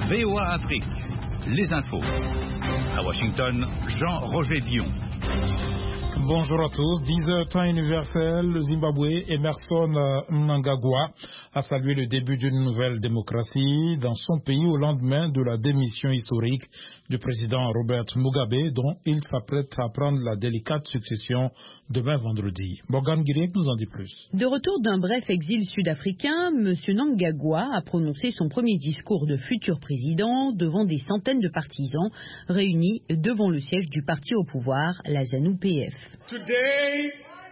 VOA Afrique, les infos. À Washington, Jean-Roger Dion. Bonjour à tous. 10h temps universel, le Zimbabwe, Emerson Mnangagwa a salué le début d'une nouvelle démocratie dans son pays au lendemain de la démission historique du président Robert Mugabe, dont il s'apprête à prendre la délicate succession demain vendredi. Morgan Guirec nous en dit plus. De retour d'un bref exil sud-africain, M. Mnangagwa a prononcé son premier discours de futur président devant des centaines de partisans réunis devant le siège du parti au pouvoir, la ZANU-PF. Today,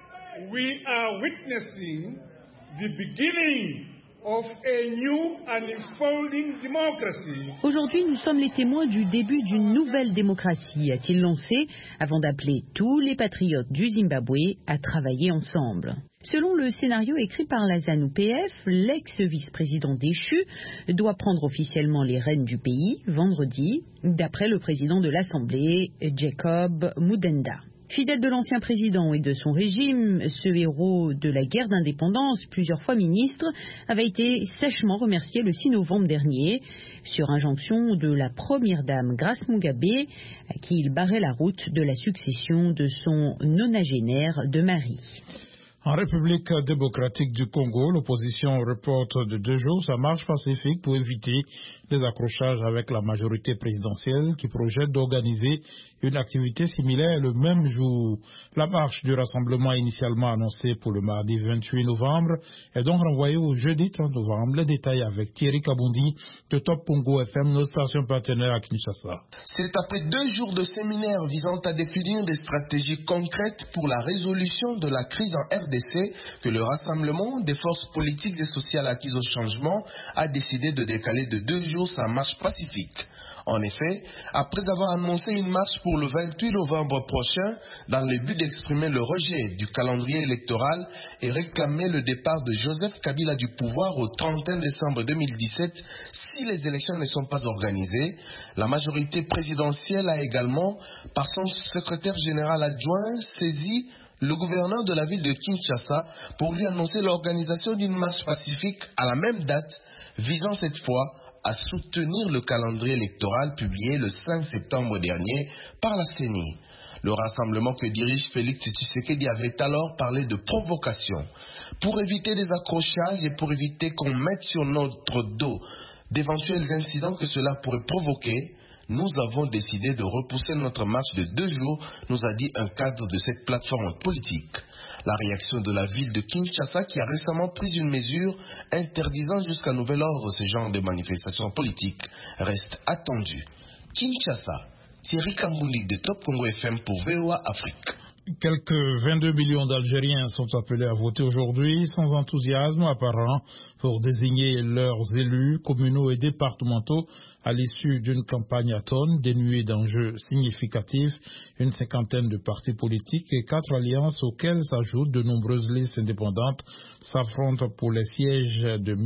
we are witnessing the beginning of a new and unfolding democracy. Aujourd'hui, nous sommes les témoins du début d'une nouvelle démocratie, a-t-il lancé, avant d'appeler tous les patriotes du Zimbabwe à travailler ensemble. Selon le scénario écrit par la ZANU-PF, l'ex-vice-président déchu doit prendre officiellement les rênes du pays vendredi, d'après le président de l'Assemblée, Jacob Mudenda. Fidèle de l'ancien président et de son régime, ce héros de la guerre d'indépendance, plusieurs fois ministre, avait été sèchement remercié le 6 novembre dernier, sur injonction de la première dame Grace Mugabe, à qui il barrait la route de la succession de son nonagénaire de mari. En République démocratique du Congo, l'opposition reporte de 2 jours sa marche pacifique pour éviter les accrochages avec la majorité présidentielle qui projette d'organiser une activité similaire le même jour. La marche du rassemblement initialement annoncée pour le mardi 28 novembre est donc renvoyée au jeudi 30 novembre. Les détails avec Thierry Kabundi de Top Congo FM, nos stations partenaires à Kinshasa. C'est après 2 jours de séminaire visant à définir des stratégies concrètes pour la résolution de la crise en RDC que le rassemblement des forces politiques et sociales acquises au changement a décidé de décaler de 2 jours sa marche pacifique. En effet, après avoir annoncé une marche pour le 28 novembre prochain dans le but d'exprimer le rejet du calendrier électoral et réclamer le départ de Joseph Kabila du pouvoir au 31 décembre 2017 si les élections ne sont pas organisées, la majorité présidentielle a également, par son secrétaire général adjoint, saisi le gouverneur de la ville de Kinshasa pour lui annoncer l'organisation d'une marche pacifique à la même date, visant cette fois à soutenir le calendrier électoral publié le 5 septembre dernier par la CENI. Le rassemblement que dirige Félix Tshisekedi avait alors parlé de provocation. Pour éviter des accrochages et pour éviter qu'on mette sur notre dos d'éventuels incidents que cela pourrait provoquer, nous avons décidé de repousser notre marche de 2 jours, nous a dit un cadre de cette plateforme politique. La réaction de la ville de Kinshasa qui a récemment pris une mesure interdisant jusqu'à nouvel ordre ce genre de manifestations politiques reste attendue. Kinshasa, Thierry Kambundi de Top Congo FM pour VOA Afrique. Quelques 22 millions d'Algériens sont appelés à voter aujourd'hui sans enthousiasme apparent pour désigner leurs élus communaux et départementaux à l'issue d'une campagne atone dénuée d'enjeux significatifs, une 50aine de partis politiques et 4 alliances auxquelles s'ajoutent de nombreuses listes indépendantes s'affrontent pour les sièges de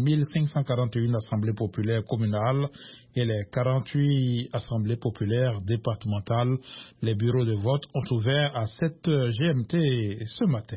1541 assemblées populaires communales et les 48 assemblées populaires départementales. Les bureaux de vote ont ouvert à 7 GMT ce matin.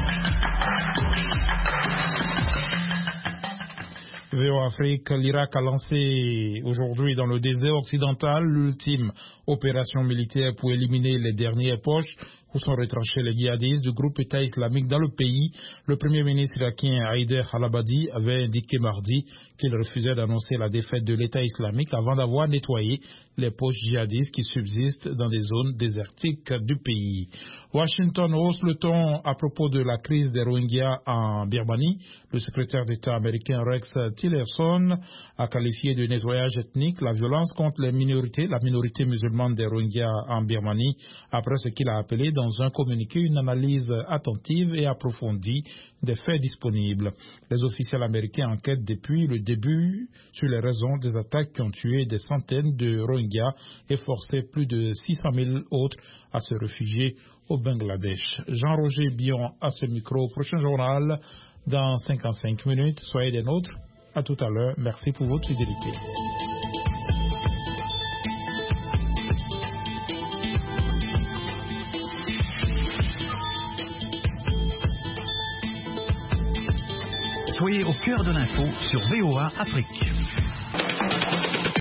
VOA Afrique, l'Irak a lancé aujourd'hui dans le désert occidental l'ultime opération militaire pour éliminer les dernières poches où sont retranchés les djihadistes du groupe État islamique dans le pays. Le premier ministre irakien Haider al-Abadi avait indiqué mardi qu'il refusait d'annoncer la défaite de l'État islamique avant d'avoir nettoyé les poches djihadistes qui subsistent dans des zones désertiques du pays. Washington hausse le ton à propos de la crise des Rohingyas en Birmanie. Le secrétaire d'État américain Rex Tillerson a qualifié de nettoyage ethnique la violence contre les minorités, la minorité musulmane des Rohingyas en Birmanie, après ce qu'il a appelé dans un communiqué une analyse attentive et approfondie des faits disponibles. Les officiels américains enquêtent depuis le début sur les raisons des attaques qui ont tué des centaines de Rohingyas et forcé plus de 600 000 autres à se réfugier au Bangladesh. Jean-Roger Bion à ce micro. Prochain journal dans 55 minutes. Soyez des nôtres. À tout à l'heure. Merci pour votre fidélité. Soyez au cœur de l'info sur VOA Afrique.